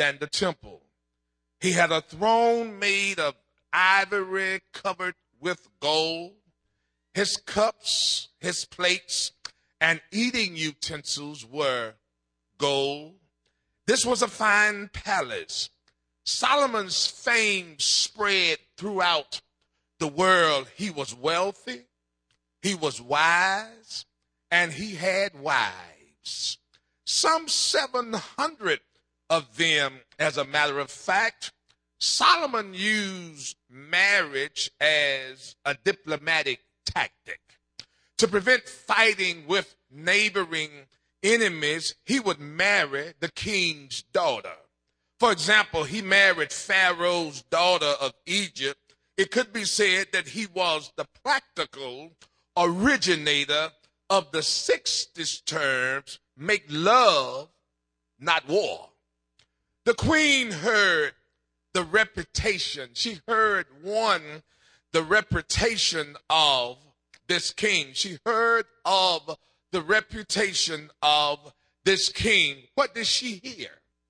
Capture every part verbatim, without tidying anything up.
than the temple. He had a throne made of ivory covered with gold. His cups, his plates, and eating utensils were gold. This was a fine palace. Solomon's fame spread throughout the world. He was wealthy, he was wise, and he had wives. Some seven hundred of them, as a matter of fact. Solomon used marriage as a diplomatic tactic. To prevent fighting with neighboring enemies, he would marry the king's daughter. For example, he married Pharaoh's daughter of Egypt. It could be said that he was the practical originator of the sixties terms, make love, not war. The queen heard the reputation. She heard, one, the reputation of this king. She heard of the reputation of this king. What did she hear?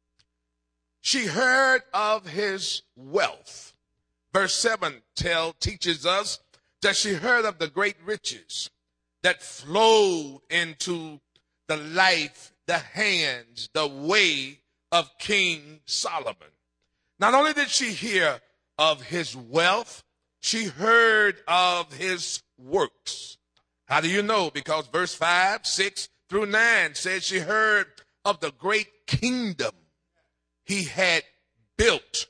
She heard of his wealth. Verse seven tell, teaches us that she heard of the great riches that flowed into the life, the hands, the way of King Solomon. Not only did she hear of his wealth, she heard of his works. How do you know? Because verse five, six through nine says she heard of the great kingdom he had built,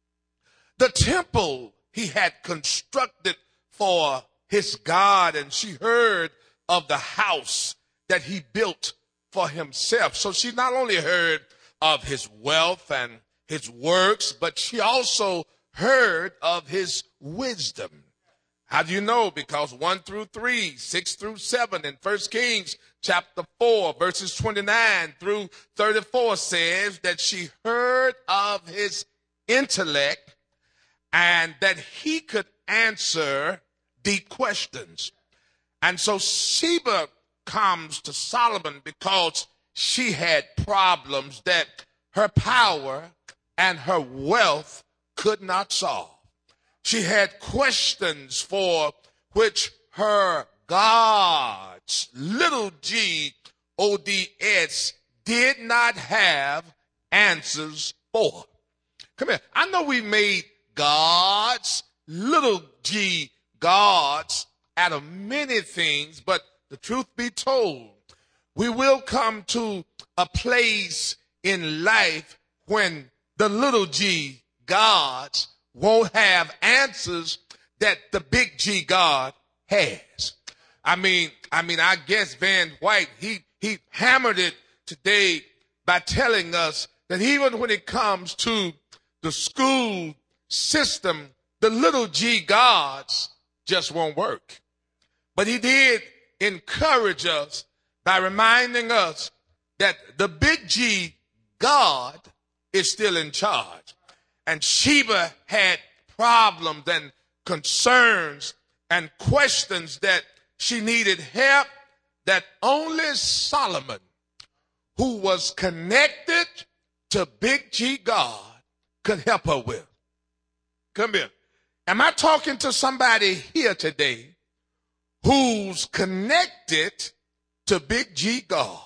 the temple he had constructed for his God, and she heard of the house that he built for himself. So she not only heard of his wealth and his works, but she also heard of his wisdom. How do you know? Because one through three, six through seven in First Kings chapter four, verses twenty-nine through thirty-four says that she heard of his intellect and that he could answer deep questions. And so Sheba comes to Solomon because she had problems that her power and her wealth could not solve. She had questions for which her gods, little g O D S, did not have answers for. Come here. I know we made gods, little g gods, out of many things, but the truth be told, we will come to a place in life when the little g gods won't have answers that the big G God has. I mean, I mean, I guess Van White, he, he hammered it today by telling us that even when it comes to the school system, the little G gods just won't work. But he did encourage us by reminding us that the big G God is still in charge. And Sheba had problems and concerns and questions that she needed help that only Solomon, who was connected to big G God, could help her with. Come here. Am I talking to somebody here today who's connected to big G God?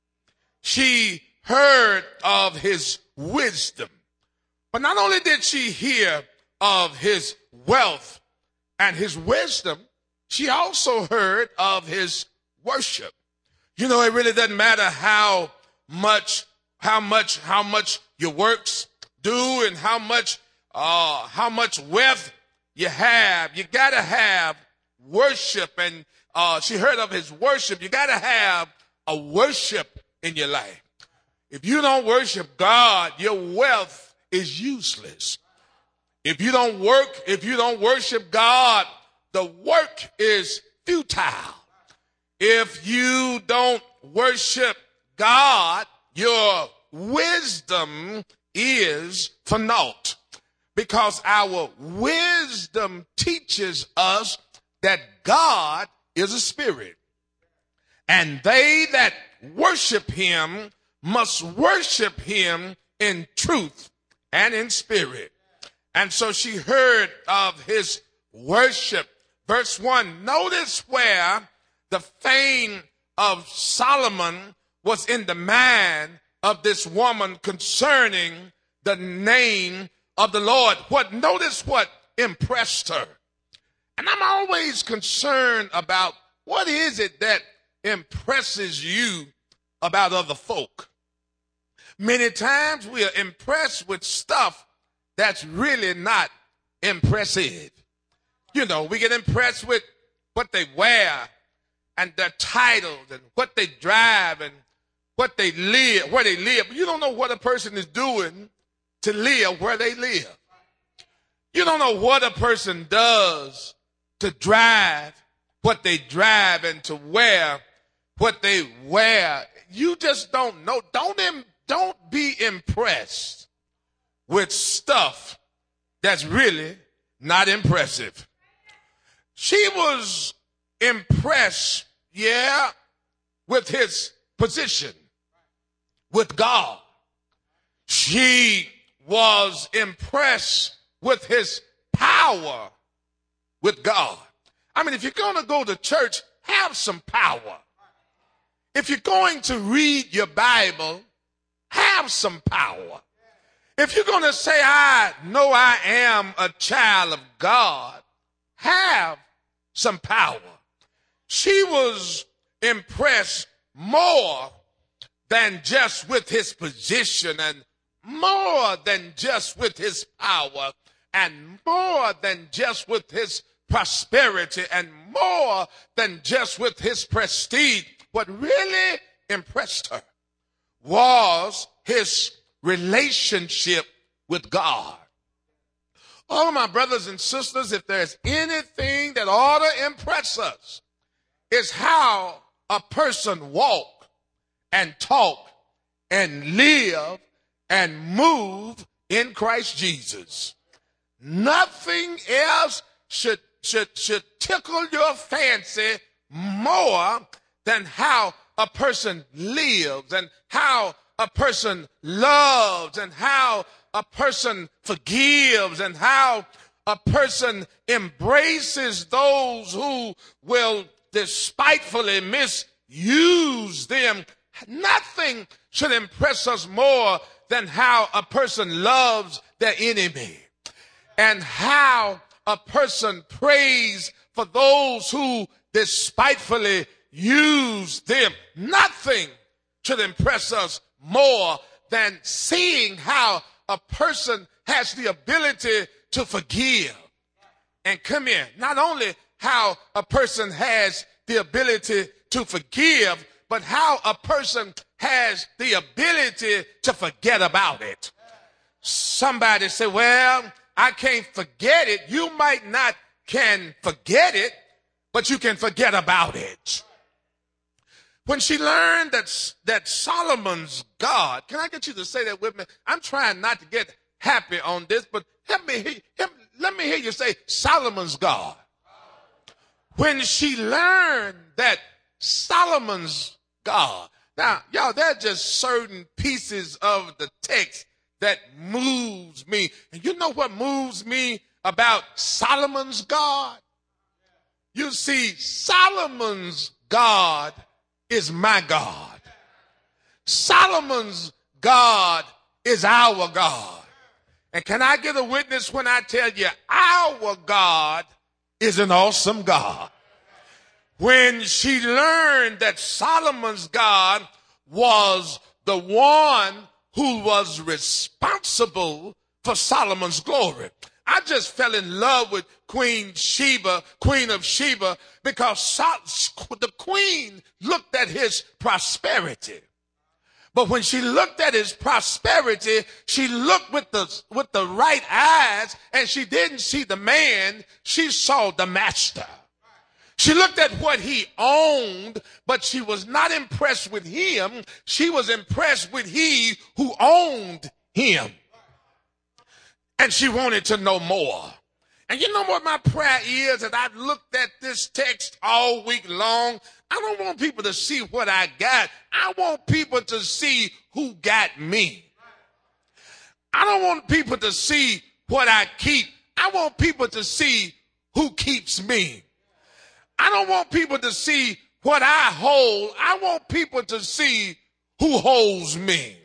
She heard of his wisdom. But not only did she hear of his wealth and his wisdom, she also heard of his worship. You know, it really doesn't matter how much, how much, how much your works do and how much, uh, how much wealth you have. You gotta have worship. And uh, she heard of his worship. You gotta have a worship in your life. If you don't worship God, your wealth is useless. If you don't work, if you don't worship God, the work is futile. If you don't worship God, your wisdom is for naught. Because our wisdom teaches us that God is a spirit. And they that worship him must worship him in truth and in spirit. And so she heard of his worship. Verse one, notice where the fame of Solomon was in the mind of this woman concerning the name of the Lord. What, notice what impressed her. And I'm always concerned about what is it that impresses you about other folk. Many times we are impressed with stuff that's really not impressive. You know, we get impressed with what they wear and their titles and what they drive and what they live, where they live. But you don't know what a person is doing to live where they live. You don't know what a person does to drive what they drive and to wear what they wear. You just don't know. Don't, don't be impressed with stuff that's really not impressive. She was impressed, yeah, with his position with God. She was impressed with his power with God. I mean, if you're going to go to church, have some power. If you're going to read your Bible, have some power. If you're going to say, I know I am a child of God, have some power. She was impressed more than just with his position and more than just with his power and more than just with his prosperity and more than just with his prestige. What really impressed her was his relationship with God. All of my brothers and sisters, if there's anything that ought to impress us, is how a person walk and talk and live and move in Christ Jesus. Nothing else should, should, should tickle your fancy more than how a person lives and how a person loves and how a person forgives and how a person embraces those who will despitefully misuse them. Nothing should impress us more than how a person loves their enemy and how a person prays for those who despitefully use them. Nothing should impress us more than seeing how a person has the ability to forgive. And come here, not only how a person has the ability to forgive, but how a person has the ability to forget about it. Somebody say, well, I can't forget it. You might not can forget it, but you can forget about it. When she learned that, that Solomon's God, can I get you to say that with me? I'm trying not to get happy on this, but help me, hear, help, let me hear you say Solomon's God. When she learned that Solomon's God. Now, y'all, there are just certain pieces of the text that moves me. And you know what moves me about Solomon's God? You see, Solomon's God is my God. Solomon's God is our God. And can I get a witness when I tell you our God is an awesome God? When she learned that Solomon's God was the one who was responsible for Solomon's glory. I just fell in love with Queen Sheba, Queen of Sheba, because the queen looked at his prosperity. But when she looked at his prosperity, she looked with the, with the right eyes, and she didn't see the man, she saw the master. She looked at what he owned, but she was not impressed with him. She was impressed with he who owned him. And she wanted to know more. And you know what my prayer is? That I've looked at this text all week long. I don't want people to see what I got. I want people to see who got me. don't want people to see what I keep. I want people to see who keeps me. I don't want people to see what I hold. I want people to see who holds me.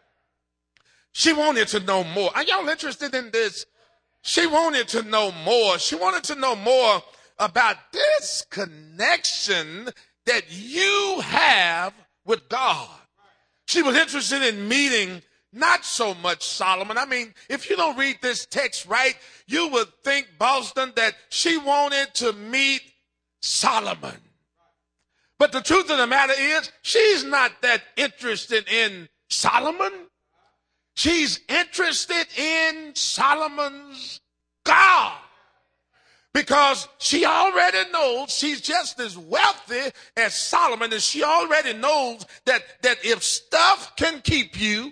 She wanted to know more. Are y'all interested in this? She wanted to know more. She wanted to know more about this connection that you have with God. She was interested in meeting not so much Solomon. I mean, if you don't read this text right, you would think, Boston, that she wanted to meet Solomon. But the truth of the matter is, she's not that interested in Solomon. She's interested in Solomon's God. Because she already knows she's just as wealthy as Solomon, and she already knows that, that if stuff can keep you,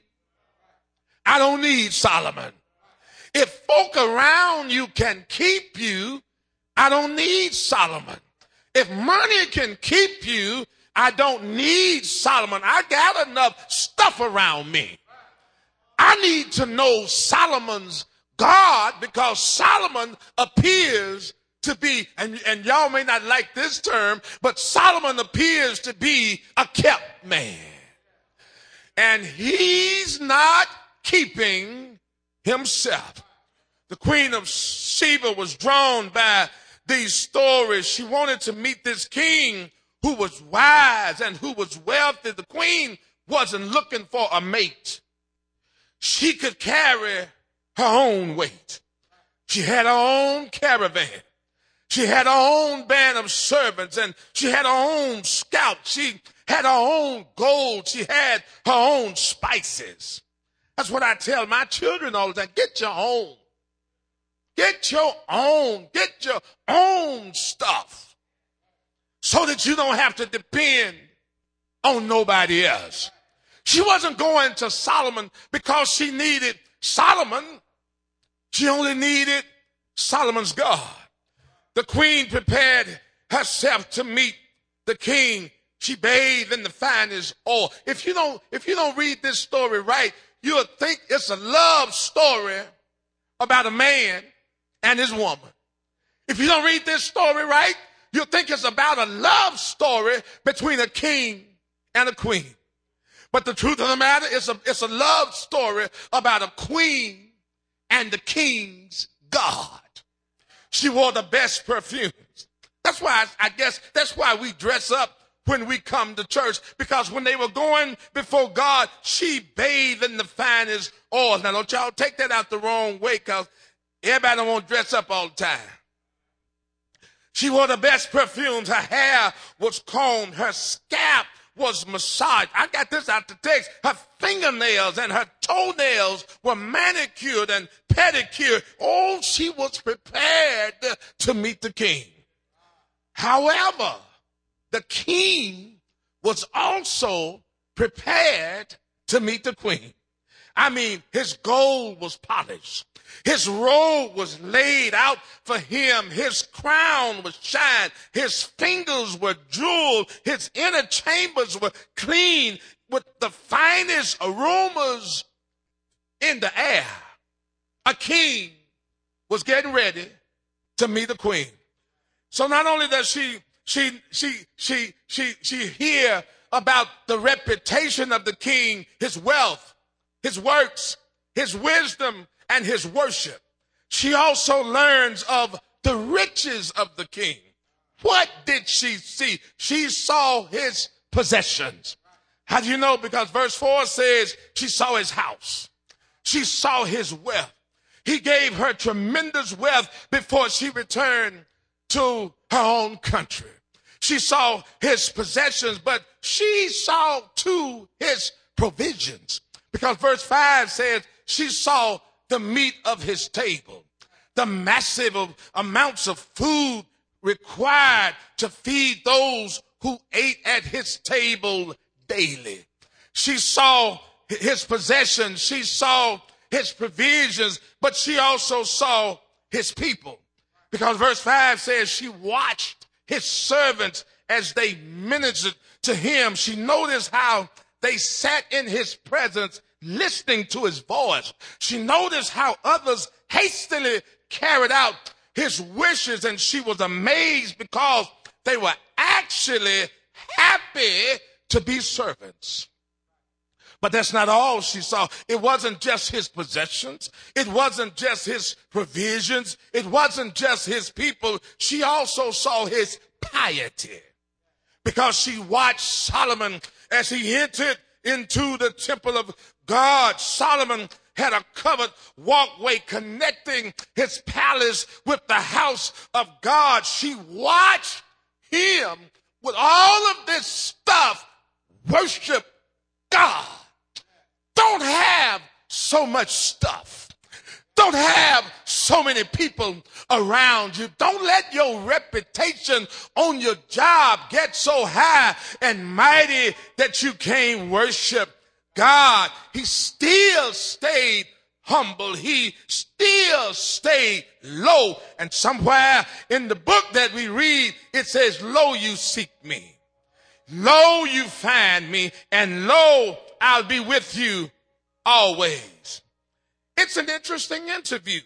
I don't need Solomon. If folk around you can keep you, I don't need Solomon. If money can keep you, I don't need Solomon. I got enough stuff around me. I need to know Solomon's God, because Solomon appears to be, and, and y'all may not like this term, but Solomon appears to be a kept man. And he's not keeping himself. The Queen of Sheba was drawn by these stories. She wanted to meet this king who was wise and who was wealthy. The queen wasn't looking for a mate. She could carry her own weight. She had her own caravan. She had her own band of servants, and she had her own scouts. She had her own gold. She had her own spices. That's what I tell my children all the time. Get your own. Get your own. Get your own stuff so that you don't have to depend on nobody else. She wasn't going to Solomon because she needed Solomon. She only needed Solomon's God. The queen prepared herself to meet the king. She bathed in the finest oil. If you don't, if you don't read this story right, you'll think it's a love story about a man and his woman. If you don't read this story right, you'll think it's about a love story between a king and a queen. But the truth of the matter is a, it's a love story about a queen and the king's God. She wore the best perfumes. That's why I, I guess that's why we dress up when we come to church, because when they were going before God, she bathed in the finest oil. Now, don't y'all take that out the wrong way, because everybody don't want to dress up all the time. She wore the best perfumes. Her hair was combed. Her scalp was massaged. I got this out the text. Her fingernails and her toenails were manicured and pedicured. Oh, she was prepared to meet the king. However, the king was also prepared to meet the queen. I mean, his gold was polished. His robe was laid out for him. His crown was shined. His fingers were jeweled. His inner chambers were clean with the finest aromas in the air. A king was getting ready to meet a queen. So not only does she she she she she she hear about the reputation of the king, his wealth, his works, his wisdom, and his worship, she also learns of the riches of the king. What did she see? She saw his possessions. How do you know? Because verse four says she saw his house. She saw his wealth. He gave her tremendous wealth before she returned to her own country. She saw his possessions, but she saw too his provisions. Because verse five says she saw the meat of his table, the massive amounts of food required to feed those who ate at his table daily. She saw his possessions, she saw his provisions, but she also saw his people. Because verse five says she watched his servants as they ministered to him. She noticed how they sat in his presence, listening to his voice. She noticed how others hastily carried out his wishes, and she was amazed because they were actually happy to be servants. But that's not all she saw. It wasn't just his possessions. It wasn't just his provisions. It wasn't just his people. She also saw his piety, because she watched Solomon as he entered into the temple of God. Solomon had a covered walkway connecting his palace with the house of God. She watched him with all of this stuff worship God. Don't have so much stuff. Don't have so many people around you. Don't let your reputation on your job get so high and mighty that you can't worship God. He still stayed humble. He still stayed low. And somewhere in the book that we read, it says, lo, you seek me. Lo, you find me. And lo, I'll be with you always. It's an interesting interview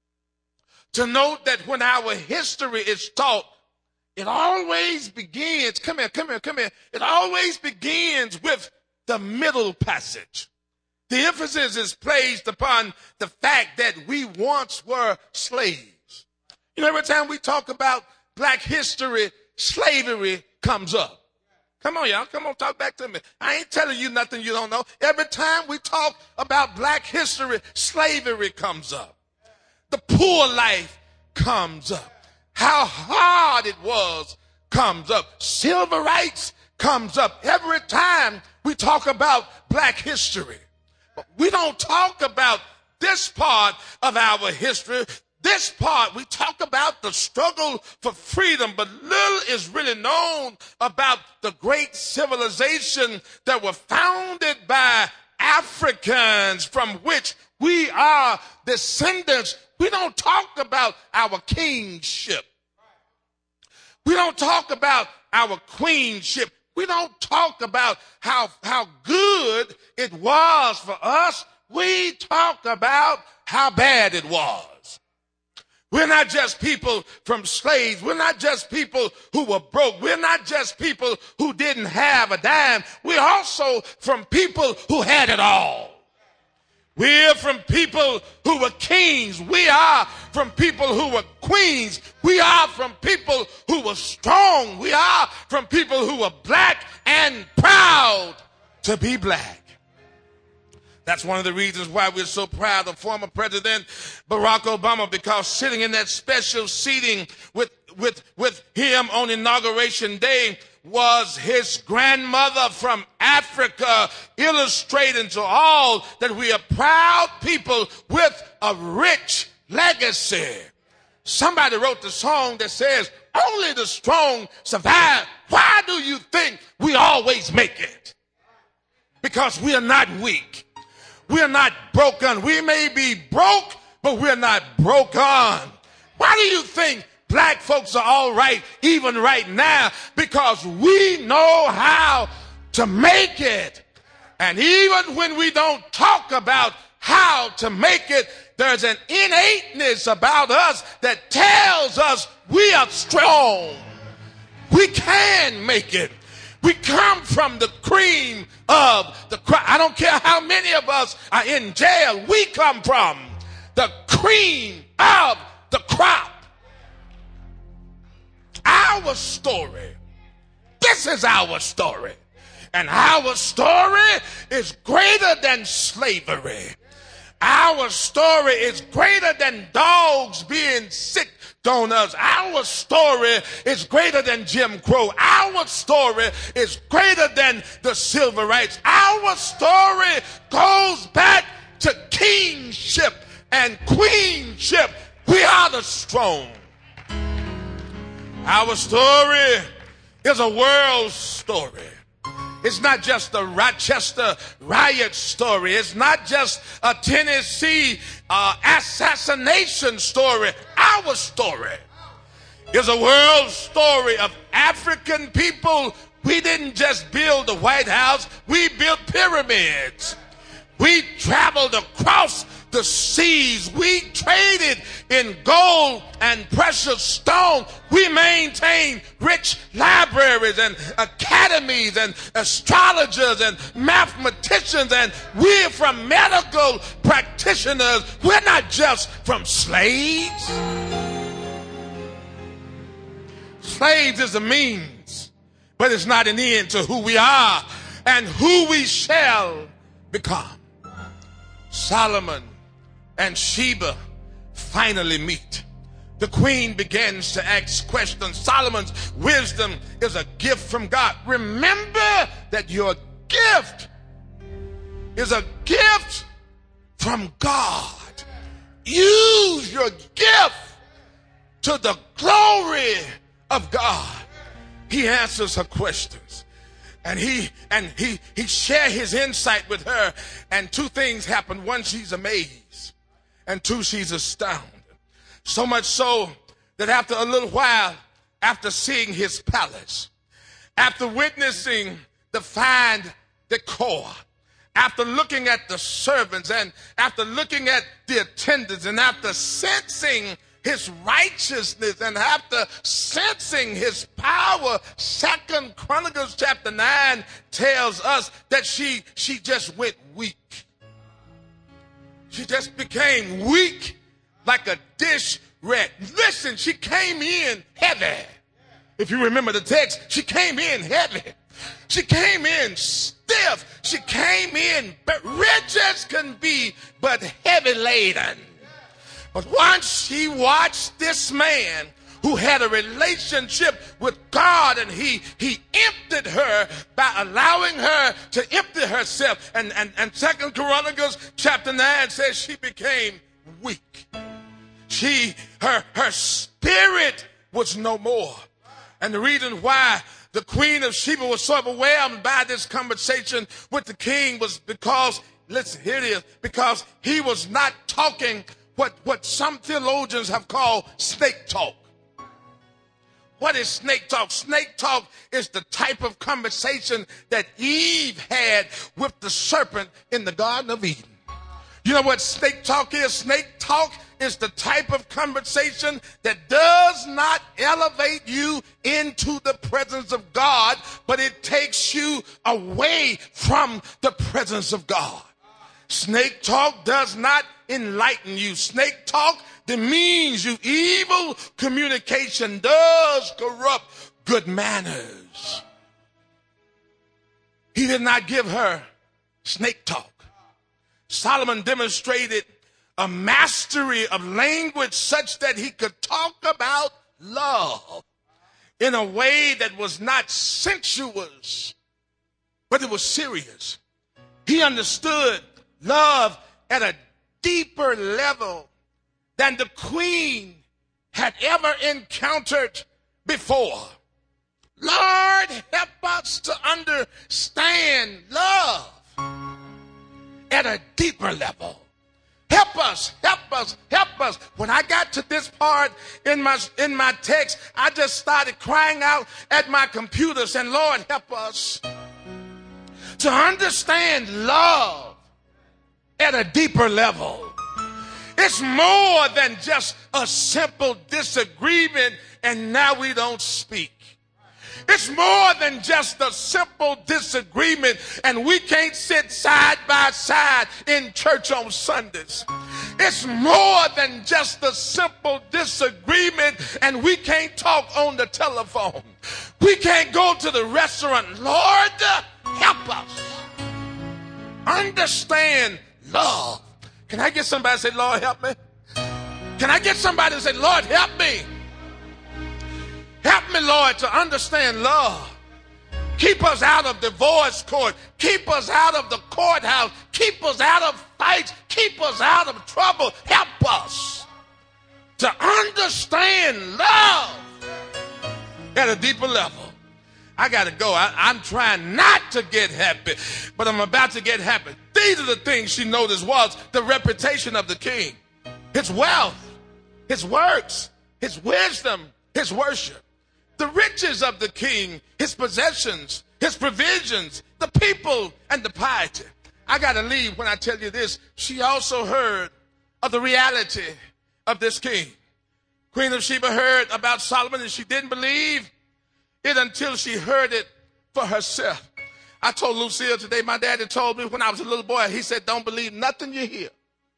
to note that when our history is taught, it always begins, come here, come here, come here. It always begins with the middle passage. The emphasis is placed upon the fact that we once were slaves. You know, every time we talk about black history, slavery comes up. Come on, y'all. Come on, talk back to me. I ain't telling you nothing you don't know. Every time we talk about black history, slavery comes up. The poor life comes up. How hard it was comes up. Civil rights comes up. Every time we talk about black history. But we don't talk about this part of our history. This part, we talk about the struggle for freedom, but little is really known about the great civilization that were founded by Africans from which we are descendants. We don't talk about our kingship. We don't talk about our queenship. We don't talk about how, how good it was for us. We talk about how bad it was. We're not just people from slaves. We're not just people who were broke. We're not just people who didn't have a dime. We're also from people who had it all. We're from people who were kings. We are from people who were queens. We are from people who were strong. We are from people who were black and proud to be black. That's one of the reasons why we're so proud of former President Barack Obama, because sitting in that special seating with, with, with him on Inauguration Day was his grandmother from Africa, illustrating to all that we are proud people with a rich legacy. Somebody wrote the song that says, only the strong survive. Why do you think we always make it? Because we are not weak. We're not broken. We may be broke, but we're not broken. Why do you think black folks are all right even right now? Because we know how to make it. And even when we don't talk about how to make it, there's an innateness about us that tells us we are strong. We can make it. We come from the cream of the crop. I don't care how many of us are in jail. We come from the cream of the crop. Our story. This is our story. And our story is greater than slavery. Our story is greater than dogs being sick on us. Our story is greater than Jim Crow. Our story is greater than the civil rights. Our story goes back to kingship and queenship. We are the strong. Our story is a world story. It's not just a Rochester riot story. It's not just a Tennessee uh, assassination story. Our story is a world story of African people. We didn't just build the White House. We built pyramids. We traveled across the seas. We traded in gold and precious stone. We maintained rich libraries and academies and astrologers and mathematicians, and we're from medical practitioners. We're not just from slaves. Slaves is a means, but it's not an end to who we are and who we shall become. Solomon and Sheba finally meet. The queen begins to ask questions. Solomon's wisdom is a gift from God. Remember that your gift is a gift from God. Use your gift to the glory of God. He answers her questions. And he and he he shared his insight with her. And two things happen. One, she's amazed. And two, she's astounded. So much so that after a little while, after seeing his palace, after witnessing the fine decor, after looking at the servants, and after looking at the attendants, and after sensing his righteousness, and after sensing his power, Second Chronicles chapter nine tells us that she she just went weak. She just became weak like a dish rack. Listen, she came in heavy. If you remember the text, she came in heavy. She came in stiff. She came in rich as can be, but heavy laden. But once she watched this man who had a relationship with God, and he he emptied her by allowing her to empty herself. And, and, and Second Chronicles chapter nine says she became weak. She, her, her spirit was no more. And the reason why the queen of Sheba was so overwhelmed by this conversation with the king was because, listen, here it is, because he was not talking what, what some theologians have called snake talk. What is snake talk? Snake talk is the type of conversation that Eve had with the serpent in the Garden of Eden. You know what snake talk is? Snake talk is the type of conversation that does not elevate you into the presence of God, but it takes you away from the presence of God. Snake talk does not enlighten you. Snake talk demeans you. Evil communication does corrupt good manners. He did not give her snake talk. Solomon demonstrated a mastery of language such that he could talk about love in a way that was not sensuous, but it was serious. He understood love at a deeper level than the queen had ever encountered before. Lord, help us to understand love at a deeper level. Help us, help us, help us. When I got to this part in my in my text, I just started crying out at my computer saying, Lord, help us to understand love at a deeper level. It's more than just a simple disagreement and now we don't speak. It's more than just a simple disagreement and we can't sit side by side in church on Sundays. It's more than just a simple disagreement and we can't talk on the telephone. We can't go to the restaurant. Lord, help us understand love. Can I get somebody to say, Lord, help me? Can I get somebody to say, Lord, help me? Help me, Lord, to understand love. Keep us out of divorce court. Keep us out of the courthouse. Keep us out of fights. Keep us out of trouble. Help us to understand love at a deeper level. I got to go. I, I'm trying not to get happy, but I'm about to get happy. These are the things she noticed was the reputation of the king, his wealth, his works, his wisdom, his worship, the riches of the king, his possessions, his provisions, the people, and the piety. I got to leave when I tell you this. She also heard of the reality of this king. Queen of Sheba heard about Solomon, and she didn't believe it until she heard it for herself. I told Lucille today, my daddy told me when I was a little boy, he said, don't believe nothing you hear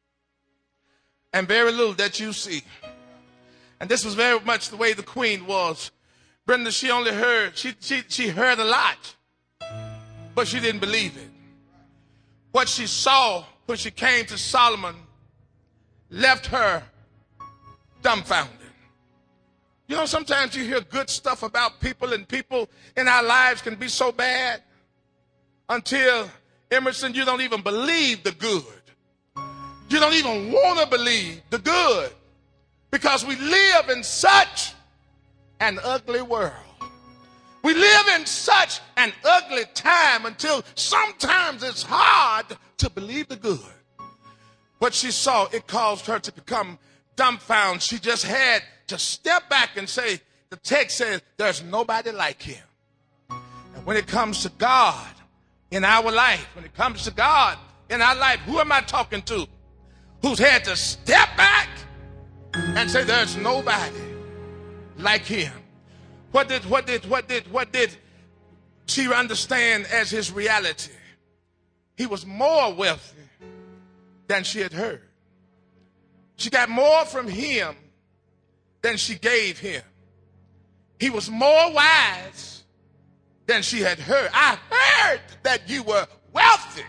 and very little that you see. And this was very much the way the queen was. Brenda, she only heard, she, she, she heard a lot, but she didn't believe it. What she saw when she came to Solomon left her dumbfounded. You know, sometimes you hear good stuff about people, and people in our lives can be so bad until, Emerson, you don't even believe the good. You don't even want to believe the good, because we live in such an ugly world. We live in such an ugly time until sometimes it's hard to believe the good. What she saw, it caused her to become dumbfounded. She just had to step back and say, the text says, there's nobody like him. And when it comes to God in our life, when it comes to God in our life, who am I talking to? Who's had to step back and say, there's nobody like him. What did, what did, what did, what did she understand as his reality? He was more wealthy than she had heard. She got more from him than she gave him. He was more wise than she had heard. I heard that you were wealthy,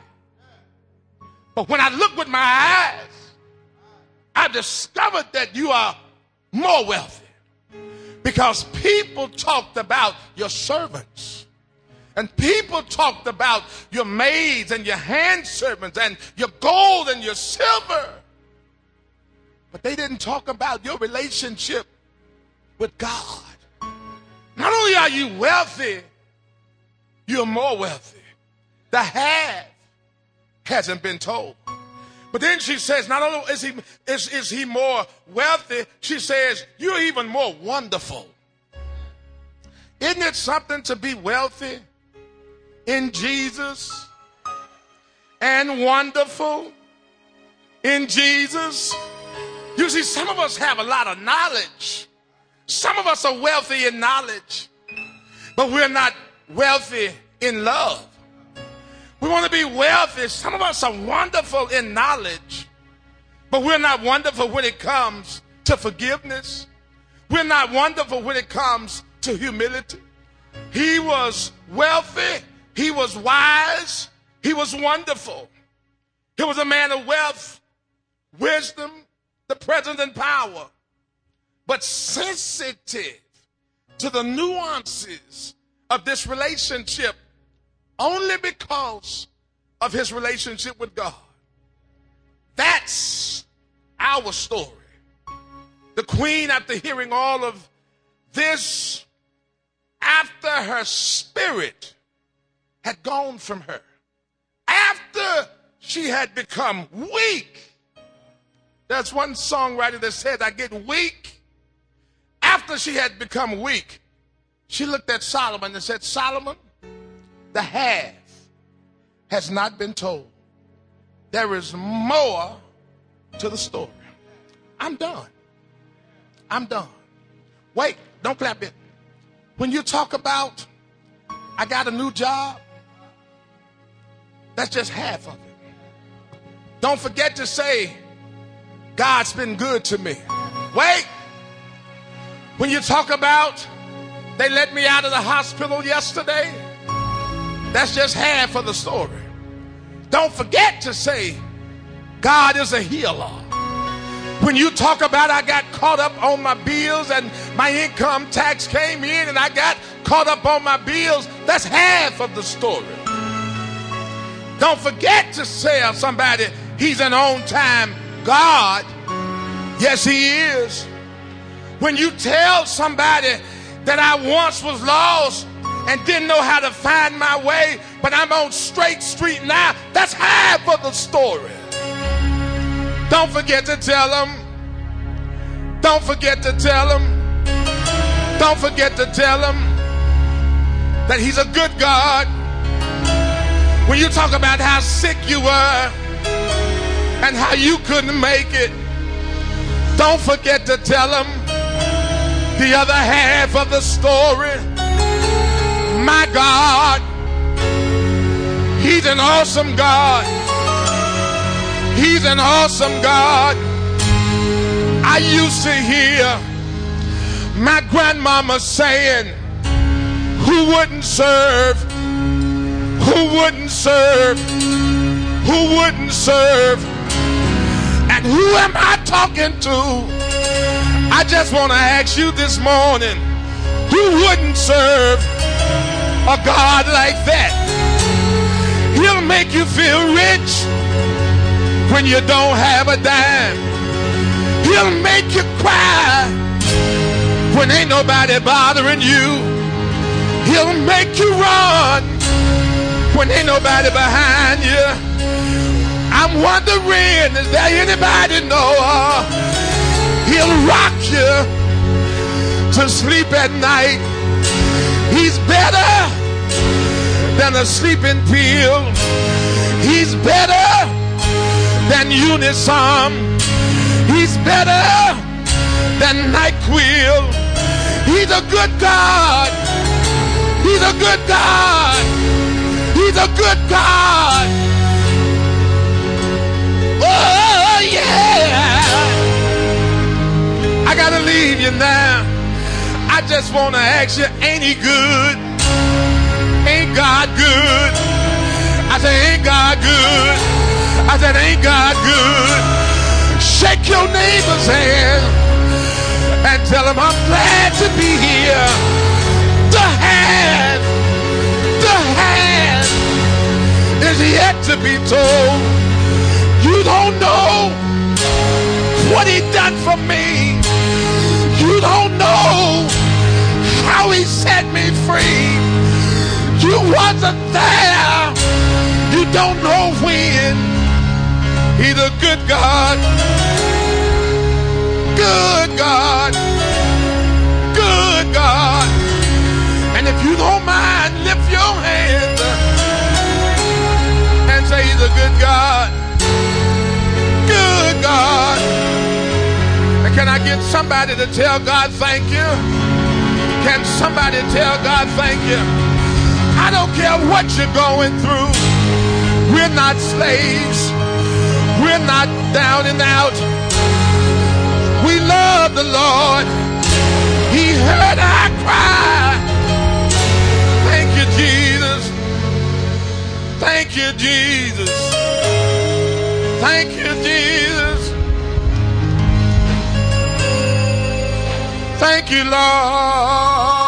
but when I look with my eyes, I discovered that you are more wealthy. Because people talked about your servants, and people talked about your maids and your hand servants and your gold and your silver. But they didn't talk about your relationship with God. Not only are you wealthy, you're more wealthy. The have hasn't been told. But then she says, not only is he, is, is he more wealthy, she says, you're even more wonderful. Isn't it something to be wealthy in Jesus and wonderful in Jesus? You see, some of us have a lot of knowledge. Some of us are wealthy in knowledge, but we're not wealthy in love. We want to be wealthy. Some of us are wonderful in knowledge, but we're not wonderful when it comes to forgiveness. We're not wonderful when it comes to humility. He was wealthy. He was wise. He was wonderful. He was a man of wealth, wisdom, the presence and power, but sensitive to the nuances of this relationship only because of his relationship with God. That's our story. The queen, after hearing all of this, after her spirit had gone from her, after she had become weak. There's one songwriter that said, I get weak. After she had become weak, she looked at Solomon and said, Solomon, the have has not been told. There is more to the story. I'm done. I'm done. Wait, don't clap it. When you talk about, I got a new job, that's just half of it. Don't forget to say, God's been good to me. Wait. When you talk about, they let me out of the hospital yesterday, that's just half of the story. Don't forget to say, God is a healer. When you talk about, I got caught up on my bills and my income tax came in and I got caught up on my bills, that's half of the story. Don't forget to say of somebody, he's an on-time God. Yes, he is. When you tell somebody that I once was lost and didn't know how to find my way, but I'm on straight street now, that's half of the story. Don't forget to tell them. Don't forget to tell them. Don't forget to tell them that he's a good God. When you talk about how sick you were and how you couldn't make it, don't forget to tell them the other half of the story. My God, He's an awesome God. He's an awesome God. I used to hear my grandmama saying, who wouldn't serve? Who wouldn't serve? Who wouldn't serve? And who am I talking to? I just want to ask you this morning, who wouldn't serve a God like that? He'll make you feel rich when you don't have a dime. He'll make you cry when ain't nobody bothering you. He'll make you run when ain't nobody behind you. I'm wondering, is there anybody know uh, He'll rock you to sleep at night. He's better than a sleeping pill. He's better than Unisom. He's better than NyQuil. He's a good God. He's a good God. He's a good God. Oh, yeah. I gotta leave you now. I just want to ask you, ain't He good? Ain't God good? I said, ain't God good? I said, ain't God good? Shake your neighbor's hand and tell him I'm glad to be here. The hand, the hand is yet to be told. You don't know what He done for me. You don't know how He set me free. You wasn't there. You don't know when. He's a good God. Good God. Good God. And if you don't mind, lift your hand and say He's a good God. Good God. And can I get somebody to tell God thank you? Can somebody tell God thank you? I don't care what you're going through. We're not slaves. We're not down and out. We love the Lord. He heard our cry. Thank you, Jesus. Thank you, Jesus. Thank you, Jesus. Thank you, Lord.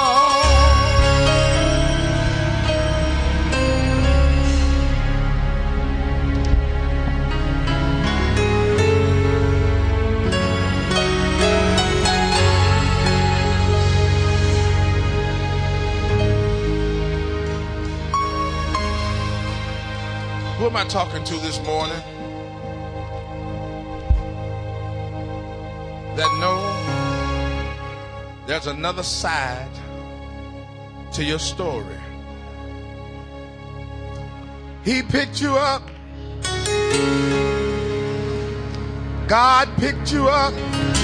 Who am I talking to this morning that know there's another side to your story? He picked you up. God picked you up.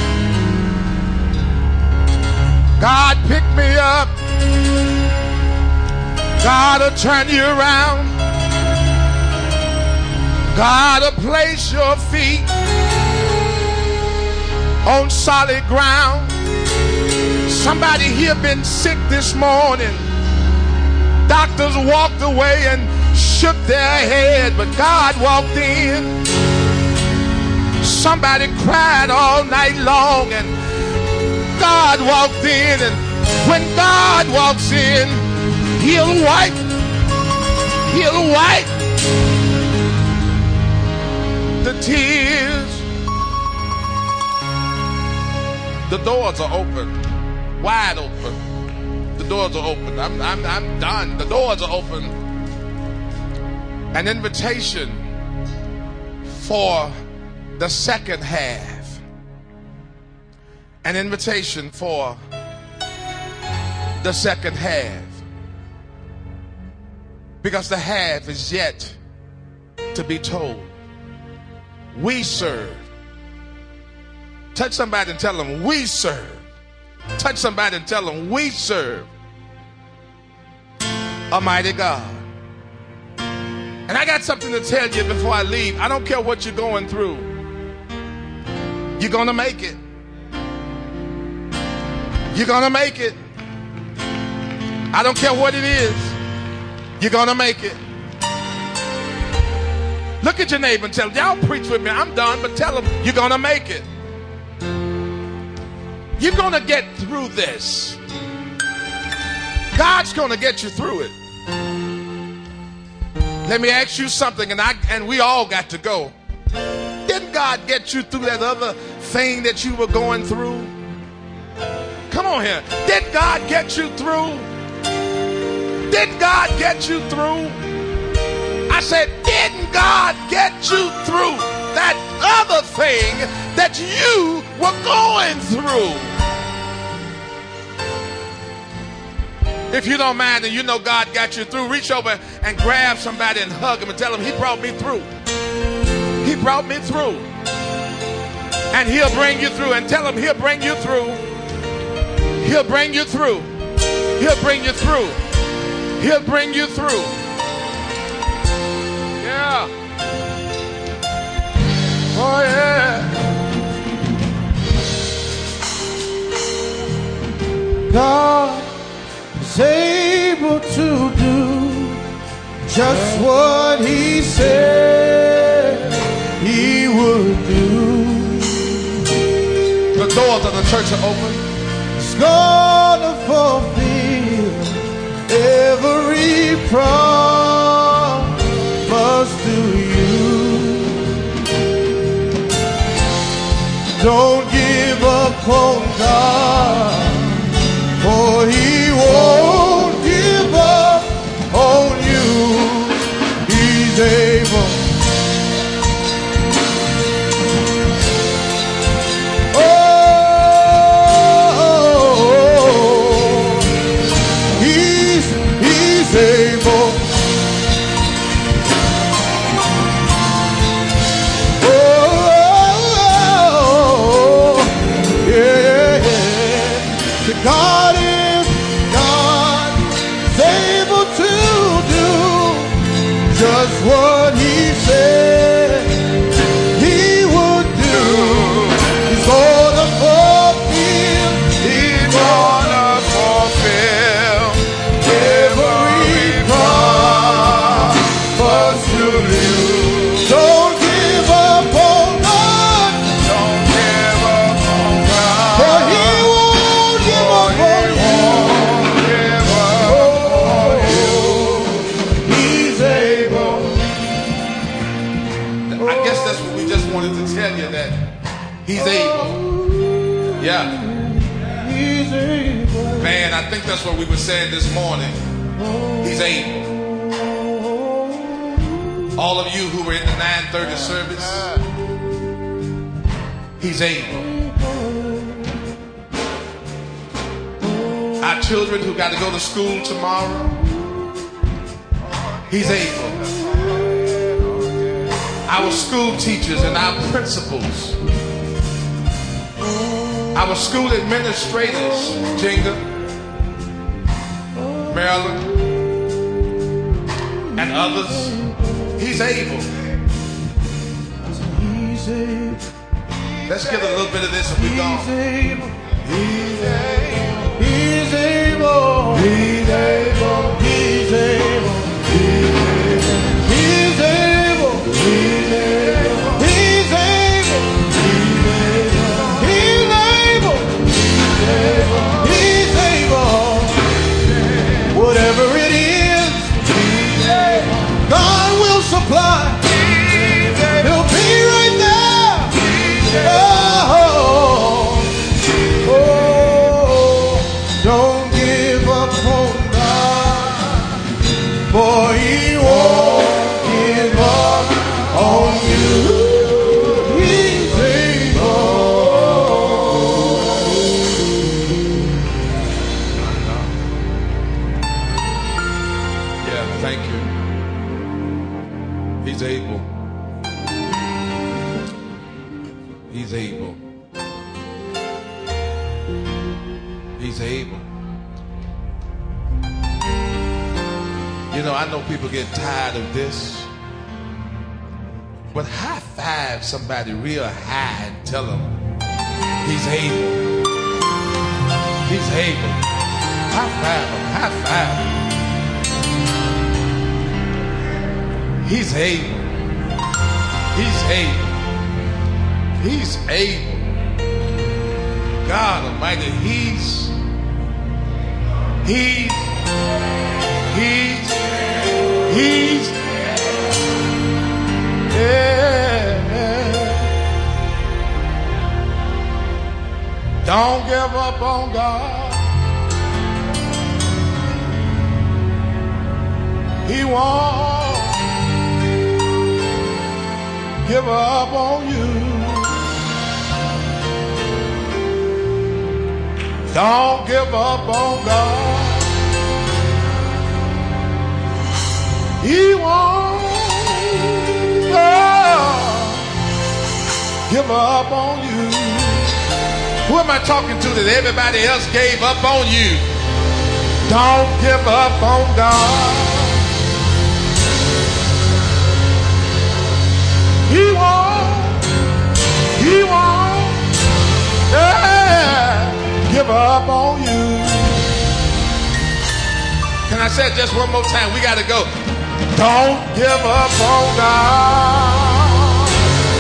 God picked me up. God will turn you around. God will place your feet on solid ground. Somebody here been sick this morning. Doctors walked away and shook their head, but God walked in. Somebody cried all night long and God walked in. And when God walks in, He'll wipe, He'll wipe the tears. The doors are open, wide open. The doors are open. I'm, I'm, I'm done. The doors are open. An invitation for the second half. An invitation for the second half. because the half is yet to be told. We serve. Touch somebody and tell them we serve. Touch somebody and tell them we serve a mighty God. And I got something to tell you before I leave. I don't care what you're going through. You're going to make it. You're going to make it. I don't care what it is. You're going to make it. Look at your neighbor and tell them, y'all preach with me. I'm done, but tell them you're going to make it. You're going to get through this. God's going to get you through it. Let me ask you something, and I and we all got to go. Didn't God get you through that other thing that you were going through? Come on here. Did God get you through? Did God get you through? I said, didn't God get you through that other thing that you were going through? If you don't mind and you know God got you through, reach over and grab somebody and hug him and tell him he brought me through. He brought me through. And he'll bring you through. And tell him he'll bring you through. He'll bring you through. He'll bring you through. He'll bring you through. Yeah. Oh, yeah. God is able to do just what he said he would do. The doors of the church are open. He's gonna fulfill every promise to you. Don't give up on God, for he won't give up on you. He's able. Oh, he's, he's able. Oh, yeah, yeah. God is, God is able to do just what he said he would do. He's gonna fulfill, he's gonna fulfill every promise to you. Don't give up on God. Don't give up on God. For he won't give up on you. He's able. I guess that's what we just wanted to tell you, that he's able. Yeah. He's able. Man, I think that's what we were saying this morning. He's able. All of you who were in the nine thirty service, he's able. Our children who got to go to school tomorrow, he's able. Our school teachers and our principals, our school administrators, Jinga, Maryland, and others, he's able. He's able. Let's get a little bit of this and we He's gone. able. He's able. He's able. He's able. He's able. He's able. He's able. He's able. He's able. He's able. Whatever it is, God will supply. He'll be right there. Oh, oh, don't give up on God. He's able. You know, I know people get tired of this, but high five somebody real high and tell them he's able. He's able. High five him. High five him. He's able. He's able. He's able. God Almighty, He's, He's, He's, He's, yeah. Don't give up on God. He won't give up on you. Don't give up on God. He won't oh, give up on you. Who am I talking to that everybody else gave up on you? Don't give up on God. He won't. He won't. Yeah. Give up on you. Can I say it just one more time? We got to go. Don't give up on God.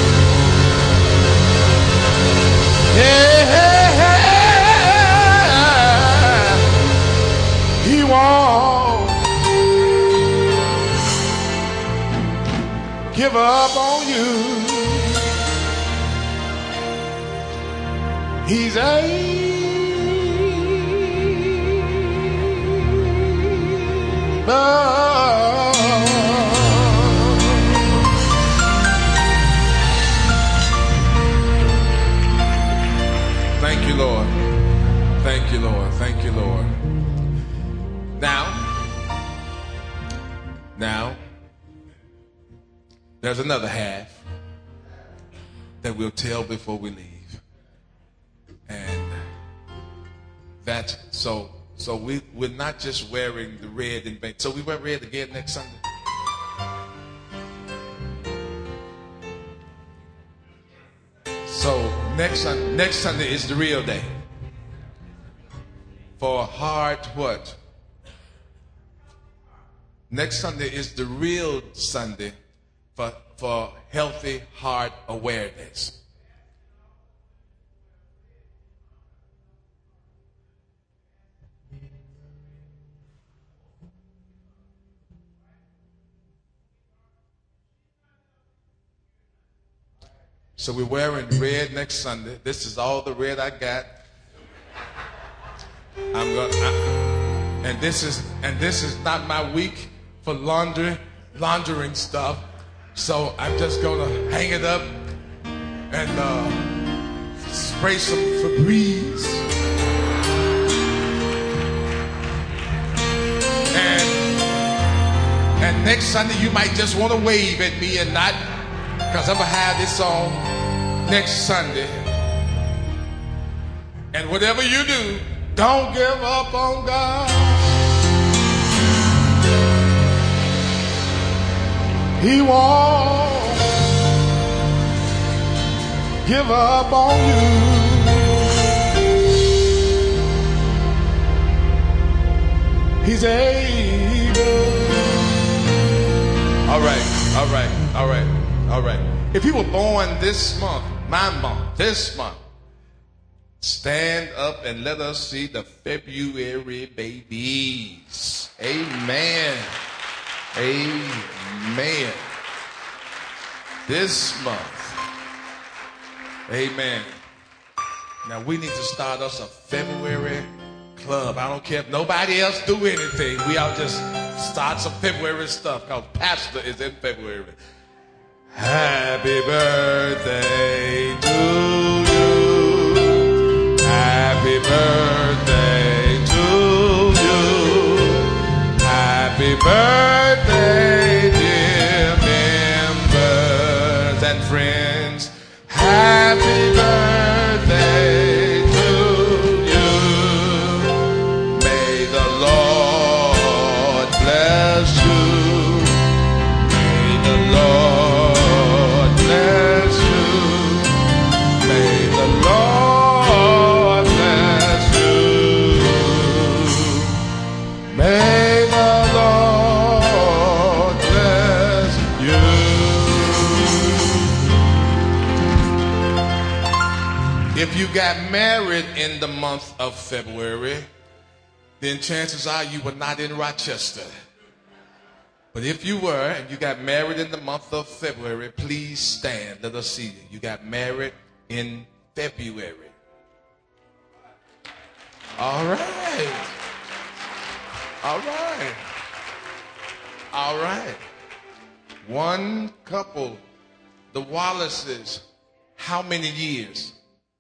Yeah, He won't give up on you. He's able. Thank you, Lord. Thank you, Lord. Thank you, Lord. Now, now, there's another half that we'll tell before we leave. And that's so. So we, we're not just wearing the red and pink. So we wear red again next Sunday. So next Sunday, next Sunday is the real day. For hard what? Next Sunday is the real Sunday for, for healthy heart awareness. So we're wearing red next Sunday. This is all the red I got. I'm going and this is and this is not my week for laundry, laundering stuff. So I'm just gonna hang it up and uh, spray some Febreze. And and next Sunday you might just want to wave at me and not. Because I'm going to have this on next Sunday. And whatever you do, don't give up on God. He won't give up on you. He's able. All right, all right, all right. All right. If you were born this month, my month, this month, stand up and let us see the February babies. Amen. Amen. This month. Amen. Now we need to start us a February club. I don't care if nobody else do anything. We all just start some February stuff because Pastor is in February. Happy birthday to you. Happy birthday to you. Happy birthday, dear members and friends. Happy birthday to you. If you got married in the month of February, then chances are you were not in Rochester. But if you were and you got married in the month of February, please stand. Let us see you. You got married in February. All right. All right. All right. One couple, the Wallaces, how many years?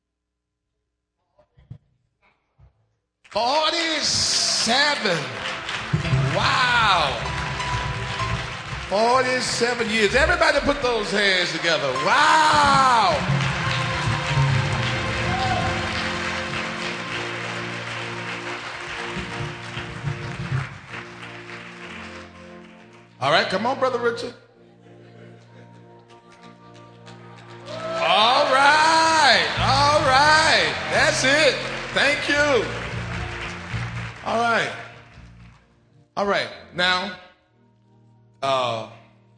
forty-seven. Wow. forty-seven years. Everybody put those hands together. Wow. All right, come on, Brother Richard. All right. All right. That's it. Thank you. All right. All right. Now, uh,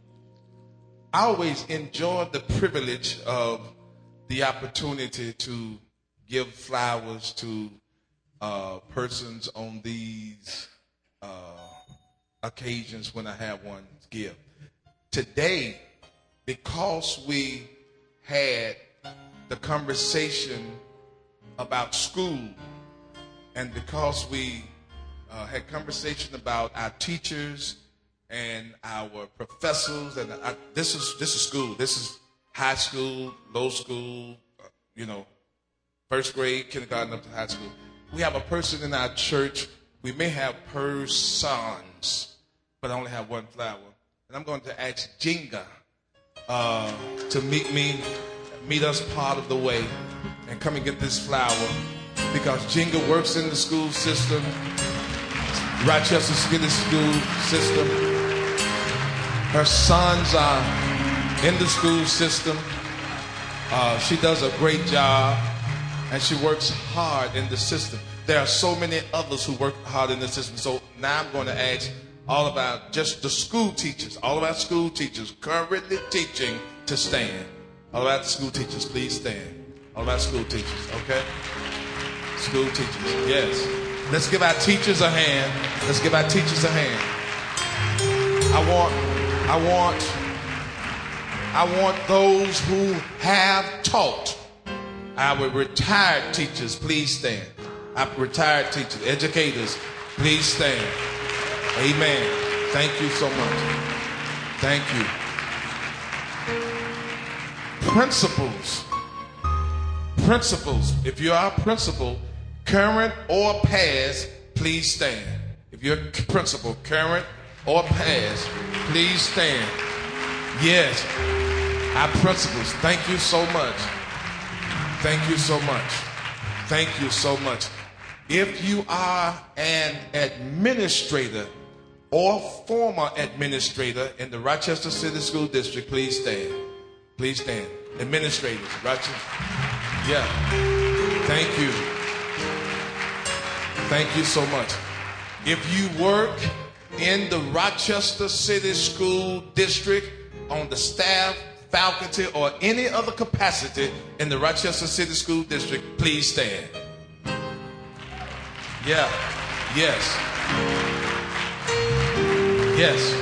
I always enjoyed the privilege of the opportunity to give flowers to uh, persons on these uh, occasions when I have one to give. Today, because we had the conversation about school, and because we uh, had conversation about our teachers and our professors, and I, this is this is school. This is high school, low school, uh, you know, first grade, kindergarten up to high school. We have a person in our church. We may have persons, but I only have one flower. And I'm going to ask Jinga uh, to meet me, meet us part of the way, and come and get this flower, because Jinga works in the school system, Rochester City School System. Her sons are in the school system. Uh, she does a great job, and she works hard in the system. There are so many others who work hard in the system. So now I'm going to ask all about just the school teachers, all of our school teachers currently teaching to stand. All of our school teachers, please stand. All of our school teachers, okay? School teachers, yes. Let's give our teachers a hand. Let's give our teachers a hand. I want, I want, I want those who have taught. Our retired teachers, please stand. Our retired teachers, educators, please stand. Amen. Thank you so much. Thank you. Principals. Principals. If you are a principal, current or past, please stand. If you're a principal, current or past, please stand. Yes. Our principals, thank you so much. Thank you so much. Thank you so much. If you are an administrator or former administrator in the Rochester City School District, please stand. Please stand. Administrators, Rochester. Yeah. Thank you. Thank you so much. If you work in the Rochester City School District on the staff, faculty, or any other capacity in the Rochester City School District, please stand. Yeah. Yes. Yes.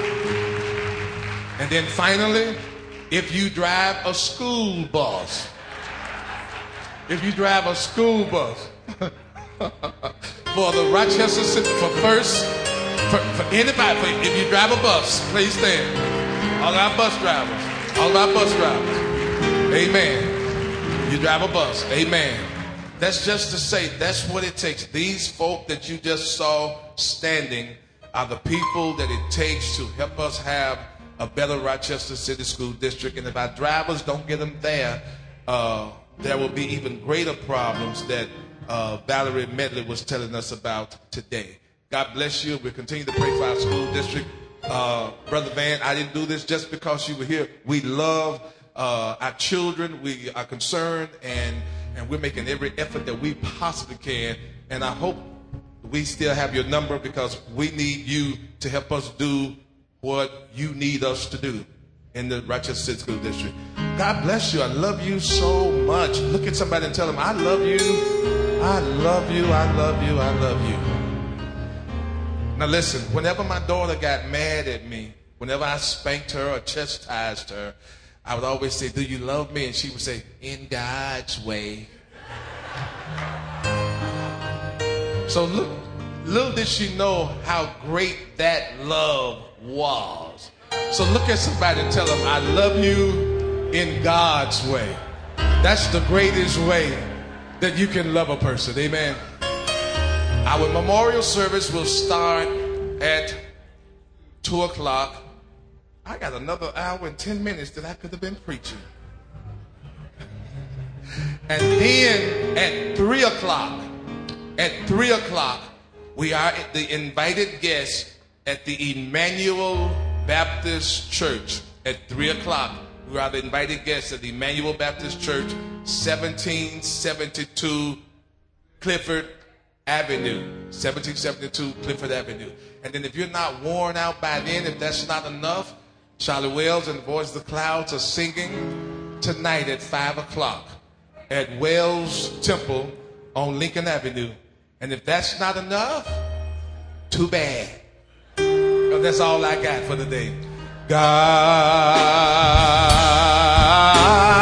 And then finally, if you drive a school bus, if you drive a school bus for the Rochester City, for first, for, for anybody, for, if you drive a bus, please stand. All our bus drivers, all our bus drivers, amen. You drive a bus, amen. That's just to say, that's what it takes. These folk that you just saw standing are the people that it takes to help us have a better Rochester City School District. And if our drivers don't get them there, uh, there will be even greater problems that uh, Valerie Medley was telling us about today. God bless you. We'll continue to pray for our school district. Uh, Brother Van, I didn't do this just because you were here. We love uh, our children. We are concerned, and, and we're making every effort that we possibly can. And I hope we still have your number, because we need you to help us do what you need us to do. in the Rochester School District. God bless you. I love you so much. Look at somebody and tell them, I love you. I love you. I love you. I love you. Now listen, whenever my daughter got mad at me, whenever I spanked her or chastised her, I would always say, do you love me? And she would say, in God's way. So look, little did she know how great that love was. So look at somebody and tell them, I love you in God's way. That's the greatest way that you can love a person. Amen. Our memorial service will start at two o'clock. I got another hour and ten minutes that I could have been preaching. And then at three o'clock, at three o'clock, we are the invited guests at the Emmanuel Baptist Church. At three o'clock, we are the invited guests at the Emmanuel Baptist Church, seventeen seventy-two Clifford Avenue. seventeen seventy-two Clifford Avenue. And then if you're not worn out by then, if that's not enough, Charlie Wells and the Voice of the Clouds are singing tonight at five o'clock at Wells Temple on Lincoln Avenue. And if that's not enough, too bad. Because that's all I got for the day. God